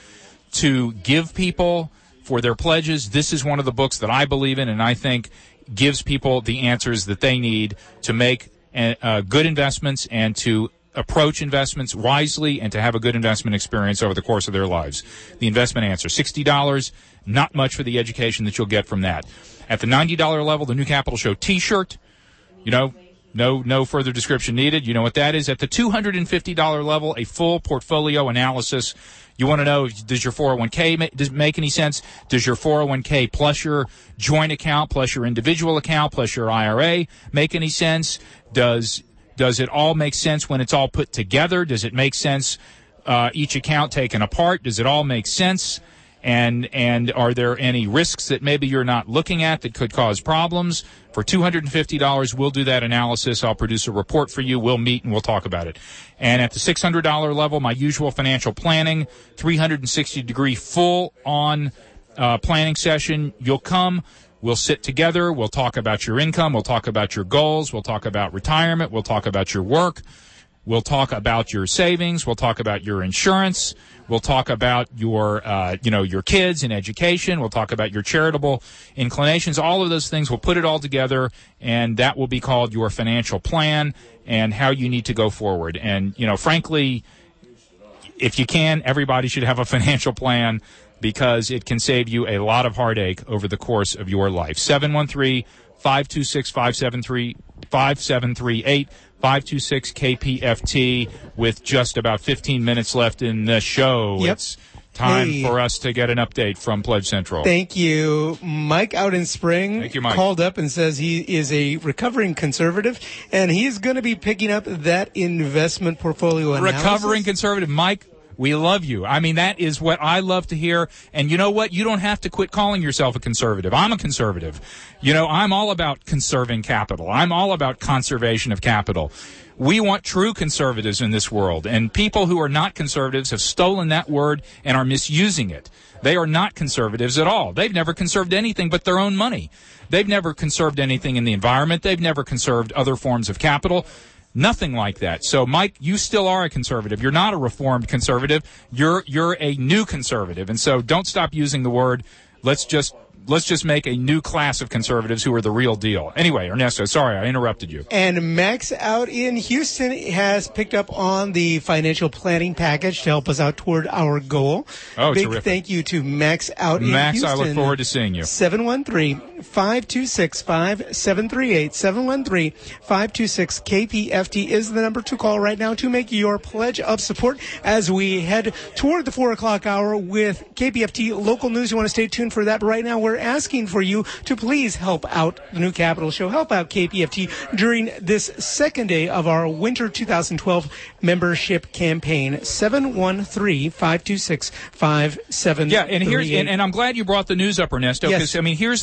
to give people for their pledges, this is one of the books that I believe in and I think gives people the answers that they need to make uh, good investments and to approach investments wisely and to have a good investment experience over the course of their lives. The Investment Answer, sixty dollars, not much for the education that you'll get from that. At the ninety dollars level, the New Capital Show T-shirt, you know, no no further description needed. You know what that is. At the two hundred fifty dollars level, a full portfolio analysis. You want to know, does your four oh one k make, does it make any sense? Does your four oh one k plus your joint account, plus your individual account, plus your I R A make any sense? Does does it all make sense when it's all put together? Does it make sense uh, each account taken apart? Does it all make sense? And and are there any risks that maybe you're not looking at that could cause problems? For two hundred fifty dollars, we'll do that analysis. I'll produce a report for you. We'll meet and we'll talk about it. And at the six hundred dollars level, my usual financial planning, three hundred sixty degree full-on uh, planning session. You'll come. We'll sit together. We'll talk about your income. We'll talk about your goals. We'll talk about retirement. We'll talk about your work. We'll talk about your savings. We'll talk about your insurance. We'll talk about your, uh, you know, your kids and education. We'll talk about your charitable inclinations. All of those things. We'll put it all together, and that will be called your financial plan and how you need to go forward. And, you know, frankly, if you can, everybody should have a financial plan, because it can save you a lot of heartache over the course of your life. seven one three, five two six, five seven three eight. five two six K P F T with just about fifteen minutes left in the show. Yep. It's time hey. for us to get an update from Pledge Central. Thank you. Mike out in Spring Thank you, Mike. called up and says he is a recovering conservative, and he's going to be picking up that investment portfolio analysis. Recovering conservative. Mike, we love you. I mean, that is what I love to hear. And you know what? You don't have to quit calling yourself a conservative. I'm a conservative. You know, I'm all about conserving capital. I'm all about conservation of capital. We want true conservatives in this world. And people who are not conservatives have stolen that word and are misusing it. They are not conservatives at all. They've never conserved anything but their own money. They've never conserved anything in the environment. They've never conserved other forms of capital. Nothing like that. So, Mike, you still are a conservative. You're not a reformed conservative. You're you're a new conservative. And so don't stop using the word. Let's just let's just make a new class of conservatives who are the real deal. Anyway, Ernesto, sorry, I interrupted you. And Max out in Houston has picked up on the financial planning package to help us out toward our goal. Oh, Big terrific. Thank you to Max out Max, in Houston. I look forward to seeing you. seven one three, five two six, five seven three eight. seven one three, five two six, K P F T is the number to call right now to make your pledge of support as we head toward the four o'clock hour with K P F T local news. You want to stay tuned for that. But right now, we're asking for you to please help out the New Capital Show, help out K P F T during this second day of our winter two thousand twelve membership campaign. seven one three, five two six, five seven three eight. Yeah, and here's and, and I'm glad you brought the news up, Ernesto, because yes. I mean, here's the thing.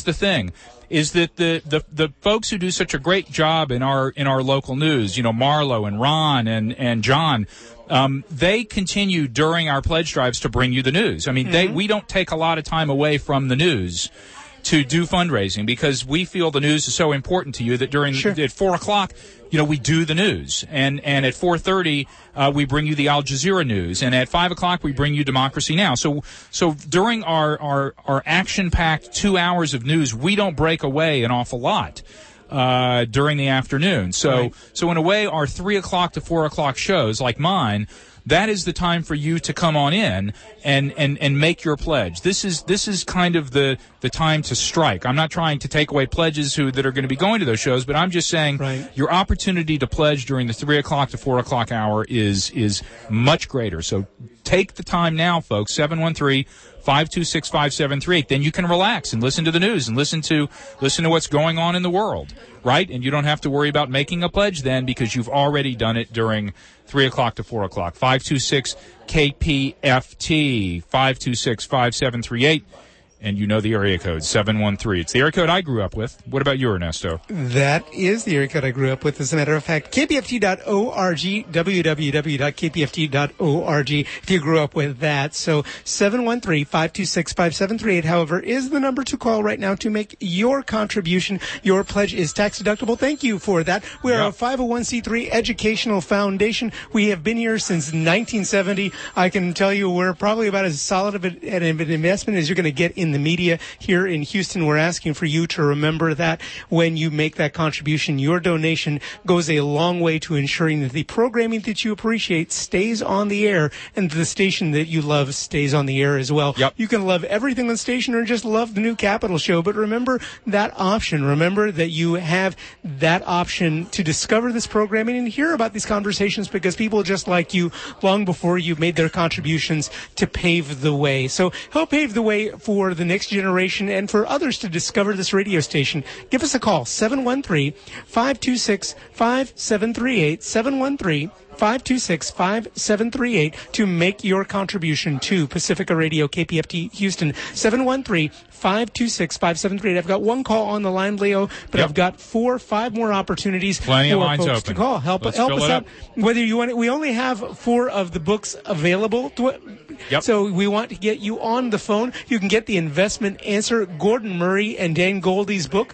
saying is that the, the, the folks who do such a great job in our in our local news, you know, Marlo and Ron and, and John, um, they continue during our pledge drives to bring you the news. I mean, mm-hmm. they we don't take a lot of time away from the news to do fundraising because we feel the news is so important to you that during sure. at four o'clock, you know, we do the news, and and at four thirty uh, we bring you the Al Jazeera news, and at five o'clock we bring you Democracy Now. So so during our our, our action-packed two hours of news, we don't break away an awful lot uh, during the afternoon. So right. so in a way, our three o'clock to four o'clock shows like mine, that is the time for you to come on in and, and, and make your pledge. This is this is kind of the, the time to strike. I'm not trying to take away pledges who that are going to be going to those shows, but I'm just saying right. your opportunity to pledge during the three o'clock to four o'clock hour is is much greater. So take the time now, folks. seven one three, five two six, five seven three eight. Then you can relax and listen to the news and listen to listen to what's going on in the world, right? And you don't have to worry about making a pledge then because you've already done it during three o'clock to four o'clock. five two six K P F T, five two six, five seven three eight. And you know the area code, seven one three. It's the area code I grew up with. What about you, Ernesto? That is the area code I grew up with. As a matter of fact, K P F T dot org, w w w dot K P F T dot org, if you grew up with that. So seven one three, five two six, five seven three eight, however, is the number to call right now to make your contribution. Your pledge is tax deductible. Thank you for that. We are yep. a five oh one c three educational foundation. We have been here since nineteen seventy. I can tell you we're probably about as solid of an investment as you're going to get in the media here in Houston. We're asking for you to remember that when you make that contribution. Your donation goes a long way to ensuring that the programming that you appreciate stays on the air and the station that you love stays on the air as well. Yep. You can love everything on the station or just love the new Capital Show, but remember that option. Remember that you have that option to discover this programming and hear about these conversations because people just like you long before you've made their contributions to pave the way. So help pave the way for the next generation and for others to discover this radio station. Give us a call, seven one three, five two six, five seven three eight, seven one three, five two six, five seven three eight to make your contribution to Pacifica Radio K P F T Houston, seven one three, five two six, five seven three eight. I've got one call on the line, Leo, but yep. I've got four, five more opportunities Plenty for of lines folks open. to call. Help, Let's help fill us it out. up. Whether you want it, we only have four of the books available. To, yep. So we want to get you on the phone. You can get the Investment Answer, Gordon Murray and Dan Goldie's book.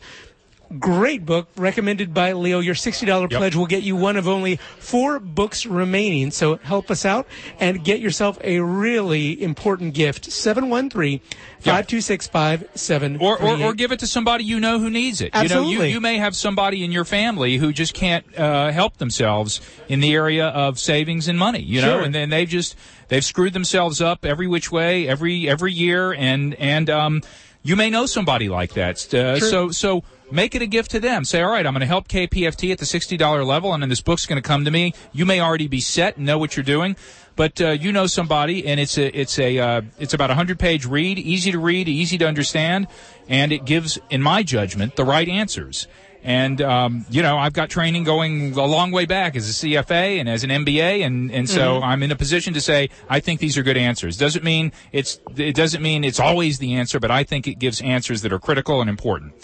Great book recommended by Leo. Your sixty dollars yep. pledge will get you one of only four books remaining. So help us out and get yourself a really important gift. seven one three, five two six, five seven three eight. Or, or, or give it to somebody you know who needs it. Absolutely. You know, you, you may have somebody in your family who just can't uh, help themselves in the area of savings and money, you know, sure. and then they've just, they've screwed themselves up every which way, every, every year. And, and, um, you may know somebody like that. Uh, so, so make it a gift to them. Say, all right, I'm going to help K P F T at the sixty dollars level, and then this book's going to come to me. You may already be set and know what you're doing, but uh, you know somebody, and it's a, it's a, uh, it's about a hundred page read, easy to read, easy to understand, and it gives, in my judgment, the right answers. And, um, you know, I've got training going a long way back as a C F A and as an M B A, and, and so mm-hmm. I'm in a position to say I think these are good answers. Doesn't mean it's it doesn't mean it's always the answer, but I think it gives answers that are critical and important.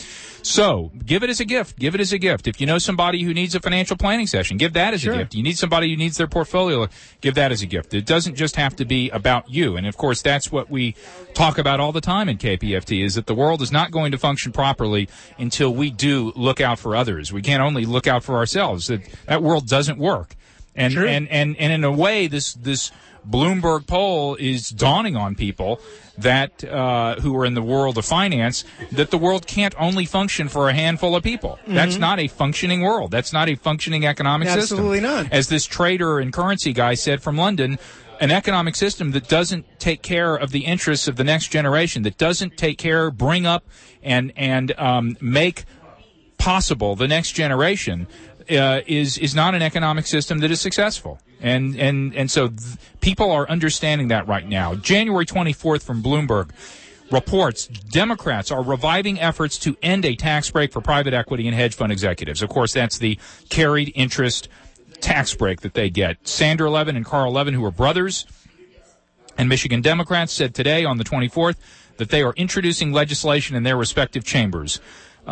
So give it as a gift. Give it as a gift. If you know somebody who needs a financial planning session, give that as sure. a gift. You need somebody who needs their portfolio, give that as a gift. It doesn't just have to be about you. And, of course, that's what we talk about all the time in K P F T, is that the world is not going to function properly until we do look out for others. We can't only look out for ourselves. That, that world doesn't work. And, sure. and, and, and in a way, this, this Bloomberg poll is dawning on people that uh, who are in the world of finance, that the world can't only function for a handful of people. Mm-hmm. That's not a functioning world. That's not a functioning economic Absolutely system. Absolutely not. As this trader and currency guy said from London, an economic system that doesn't take care of the interests of the next generation, that doesn't take care, bring up, and and um, make possible the next generation, uh, is is not an economic system that is successful. And and and so th- people are understanding that right now. January twenty-fourth from Bloomberg reports Democrats are reviving efforts to end a tax break for private equity and hedge fund executives. Of course, that's the carried interest tax break that they get. Sandra Levin and Carl Levin, who are brothers and Michigan Democrats, said today on the twenty-fourth that they are introducing legislation in their respective chambers.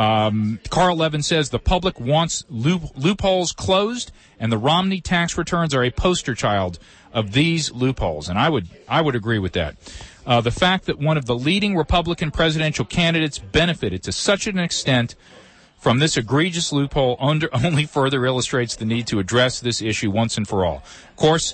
Um, Carl Levin says the public wants loop- loopholes closed, and the Romney tax returns are a poster child of these loopholes. And I would I would agree with that. Uh, the fact that one of the leading Republican presidential candidates benefited to such an extent from this egregious loophole under, only further illustrates the need to address this issue once and for all. Of course,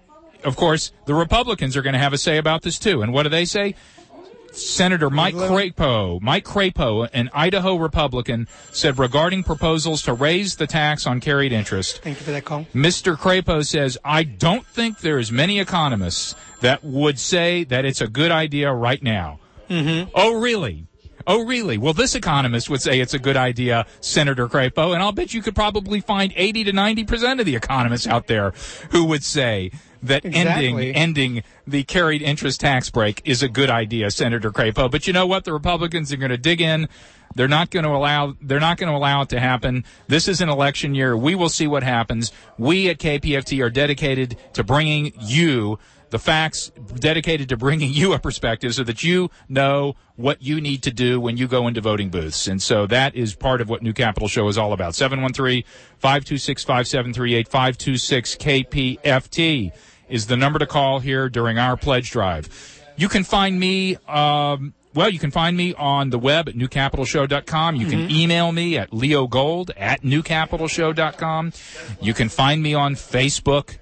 of course, the Republicans are going to have a say about this too. And what do they say? Senator Mike Crapo, Mike Crapo, an Idaho Republican, said regarding proposals to raise the tax on carried interest. Thank you for that call. Mister Crapo says, I don't think there is many economists that would say that it's a good idea right now. Mm-hmm. Oh, really? Oh, really? Well, this economist would say it's a good idea, Senator Crapo, and I'll bet you could probably find eighty to ninety percent of the economists out there who would say that exactly. ending ending the carried interest tax break is a good idea, Senator Crapo. But you know what? The Republicans are going to dig in. They're not going to allow they're not going to allow it to happen. This is an election year. We will see what happens. We at K P F T are dedicated to bringing you the facts, dedicated to bringing you a perspective so that you know what you need to do when you go into voting booths. And so that is part of what New Capital Show is all about. seven one three, five two six, five seven three eight, five two six K P F T is the number to call here during our pledge drive. You can find me, um, well, you can find me on the web at new capital show dot com. You mm-hmm. can email me at leogold at new capital show dot com. You can find me on Facebook.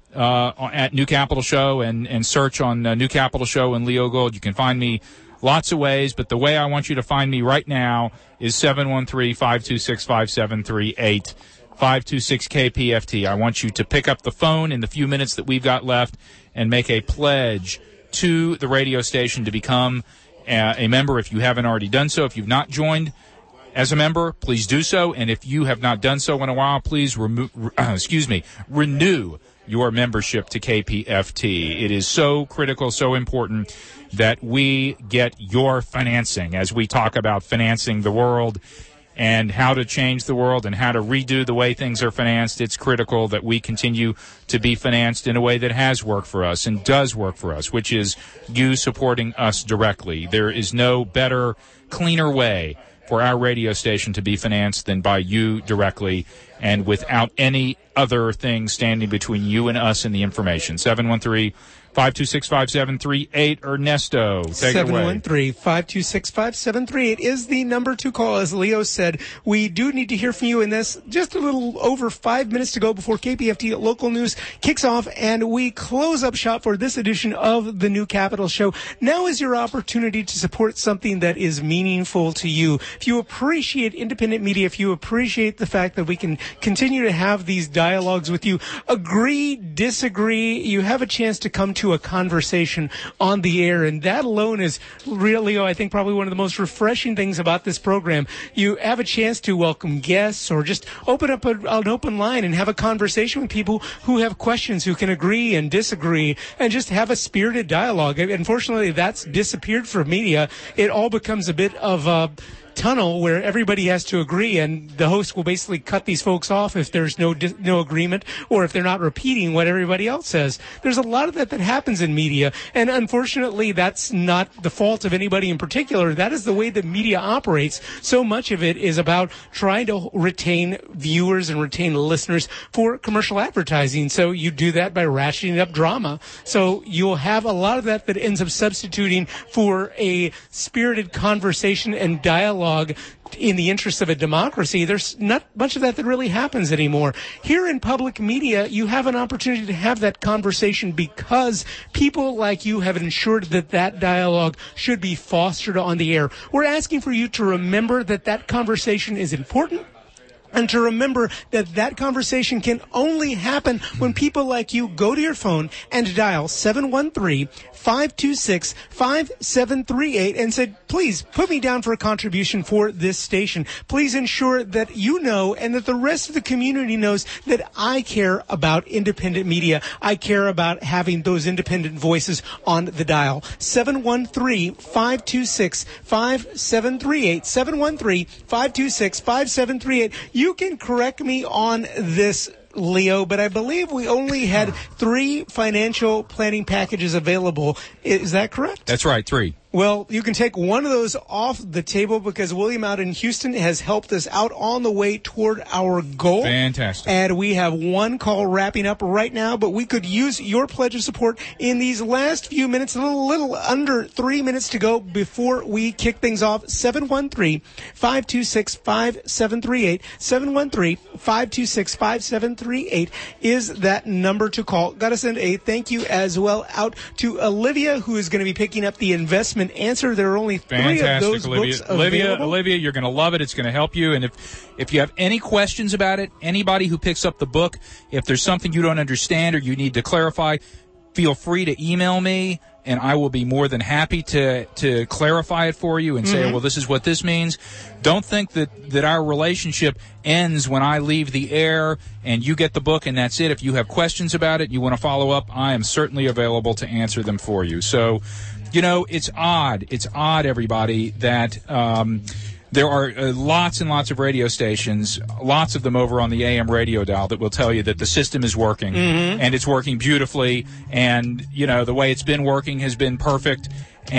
Uh, at New Capital Show and, and search on uh, New Capital Show and Leo Gold. You can find me lots of ways, but the way I want you to find me right now is seven one three, five two six, five seven three eight, five two six K P F T. I want you to pick up the phone in the few minutes that we've got left and make a pledge to the radio station to become a, a member if you haven't already done so. If you've not joined as a member, please do so. And if you have not done so in a while, please remo- uh, excuse me, renew your membership to K P F T. It is so critical, so important that we get your financing as we talk about financing the world and how to change the world and how to redo the way things are financed. It's critical that we continue to be financed in a way that has worked for us and does work for us, which is you supporting us directly. There is no better, cleaner way for our radio station to be financed than by you directly and without any other thing standing between you and us and the information. seven one three, five two six, five seven three eight, Ernesto, take it away. seven one three, five two six, five seven three eight is the number to call. As Leo said, we do need to hear from you in this. Just a little over five minutes to go before K P F T Local News kicks off, and we close up shop for this edition of the New Capital Show. Now is your opportunity to support something that is meaningful to you. If you appreciate independent media, if you appreciate the fact that we can continue to have these dialogues with you, agree, disagree, you have a chance to come to a conversation on the air, and that alone is really, I think, probably one of the most refreshing things about this program. You have a chance to welcome guests or just open up a, an open line and have a conversation with people who have questions, who can agree and disagree, and just have a spirited dialogue. Unfortunately, that's disappeared from media. It all becomes a bit of a tunnel where everybody has to agree, and the host will basically cut these folks off if there's no no agreement or if they're not repeating what everybody else says. There's a lot of that that happens in media, and unfortunately that's not the fault of anybody in particular. That is the way that media operates. So much of it is about trying to retain viewers and retain listeners for commercial advertising. So you do that by ratcheting up drama. So you'll have a lot of that that ends up substituting for a spirited conversation and dialogue in the interest of a democracy. There's not much of that that really happens anymore. Here in public media, you have an opportunity to have that conversation because people like you have ensured that that dialogue should be fostered on the air. We're asking for you to remember that that conversation is important, and to remember that that conversation can only happen when people like you go to your phone and dial seven one three, five two six, five seven three eight and say, please put me down for a contribution for this station. Please ensure that you know and that the rest of the community knows that I care about independent media. I care about having those independent voices on the dial. seven one three, five two six, five seven three eight. seven one three, five two six, five seven three eight. You can correct me on this, Leo, but I believe we only had three financial planning packages available. Is that correct? That's right, three. Well, you can take one of those off the table because William out in Houston has helped us out on the way toward our goal. Fantastic. And we have one call wrapping up right now, but we could use your pledge of support in these last few minutes, a little, little under three minutes to go before we kick things off. seven one three, five two six, five seven three eight. seven one three, five two six, five seven three eight is that number to call. Got to send a thank you as well out to Olivia, who is going to be picking up the investment answer. There are only three Fantastic, of those Olivia. books Olivia, available. Olivia, you're going to love it. It's going to help you. And if if you have any questions about it, anybody who picks up the book, if there's something you don't understand or you need to clarify, feel free to email me, and I will be more than happy to to clarify it for you and say, Mm-hmm. well, this is what this means. Don't think that, that our relationship ends when I leave the air and you get the book and that's it. If you have questions about it, you want to follow up, I am certainly available to answer them for you. So, you know, it's odd. It's odd, everybody, that um, there are uh, lots and lots of radio stations, lots of them over on the A M radio dial, that will tell you that the system is working, Mm-hmm. and it's working beautifully, and, you know, the way it's been working has been perfect,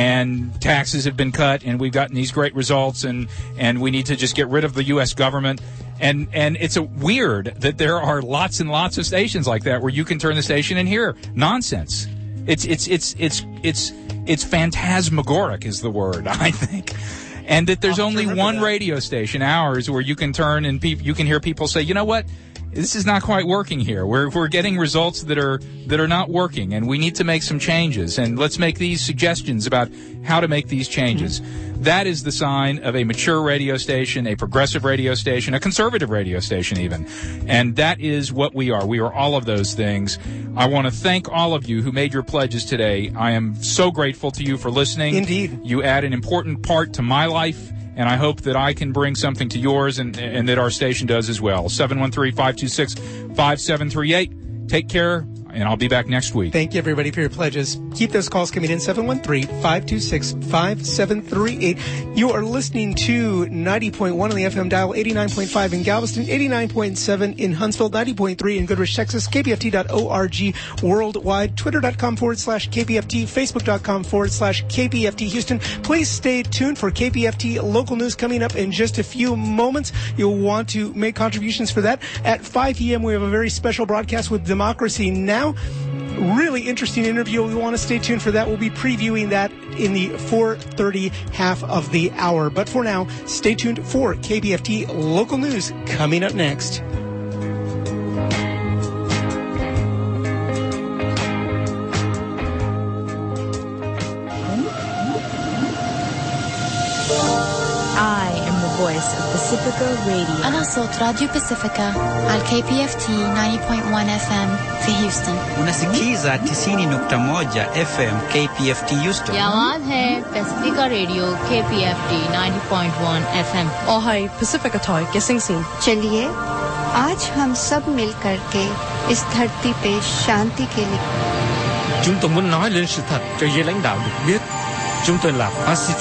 and taxes have been cut, and we've gotten these great results, and, and we need to just get rid of the U S government. And and it's a weird that there are lots and lots of stations like that where you can turn the station and hear nonsense. It's it's it's it's it's it's phantasmagoric is the word, I think. And that there's I'll only remember one that. radio station, ours, where you can turn and pe- you can hear people say, you know what, this is not quite working here. We're we're getting results that are that are not working, and we need to make some changes. And let's make these suggestions about how to make these changes. Mm-hmm. That is the sign of a mature radio station, a progressive radio station, a conservative radio station even. And that is what we are. We are all of those things. I want to thank all of you who made your pledges today. I am so grateful to you for listening. Indeed. You add an important part to my life, and I hope that I can bring something to yours, and, and that our station does as well. seven one three, five two six, five seven three eight. Take care, and I'll be back next week. Thank you, everybody, for your pledges. Keep those calls coming in, seven one three, five two six, five seven three eight. You are listening to ninety point one on the F M dial, eighty-nine point five in Galveston, eighty-nine point seven in Huntsville, ninety point three in Goodrich, Texas, K P F T dot org worldwide, twitter.com forward slash KPFT, Facebook.com forward slash KPFT Houston. Please stay tuned for K P F T local news coming up in just a few moments. You'll want to make contributions for that. At five p.m., we have a very special broadcast with Democracy Now! Really interesting interview. We want to stay tuned for that. We'll be previewing that in the four thirty half of the hour. But for now, stay tuned for K B F T local news coming up next. I am the voice of Pacifica Radio. أنا صوت راديو باسيفيكا على K P F T ninety point one F M في هيوستن. Unasikiza tisini nukta moja F M K P F T Houston. ये आवाज है Pacifica radio K P F T ninety point one F M. और है Pacifica toy के सिंगसिंग. चलिए आज हम सब मिल करके इस धरती पे शांति के लिए. Chúng tôi muốn nói lên sự thật cho giới lãnh đạo được biết. Chúng tôi là Pacific